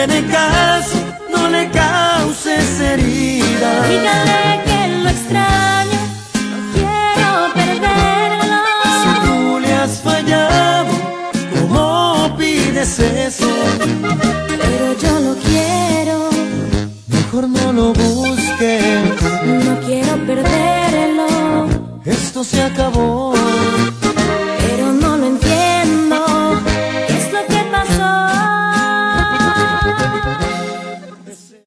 tiene caso, no le causes herida. Dígale que lo extraño, no quiero perderlo. Si tú le has fallado, ¿cómo pides eso? Pero yo lo quiero, Mejor no lo busques, no quiero perderlo. esto se acabó.